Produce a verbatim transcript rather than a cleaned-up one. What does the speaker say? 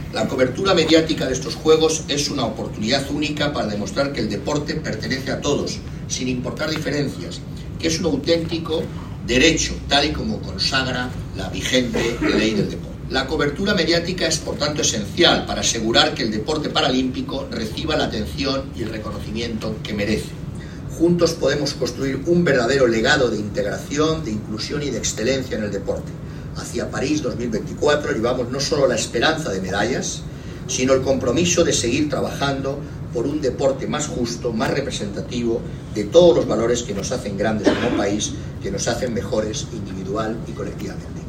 La cobertura mediática de estos Juegos es una oportunidad única para demostrar que el deporte pertenece a todos, sin importar diferencias, que es un auténtico derecho, tal y como consagra la vigente ley del deporte. La cobertura mediática es, por tanto, esencial para asegurar que el deporte paralímpico reciba la atención y el reconocimiento que merece. Juntos podemos construir un verdadero legado de integración, de inclusión y de excelencia en el deporte. Hacia París dos mil veinticuatro llevamos no solo la esperanza de medallas, sino el compromiso de seguir trabajando por un deporte más justo, más representativo de todos los valores que nos hacen grandes como país, que nos hacen mejores individual y colectivamente.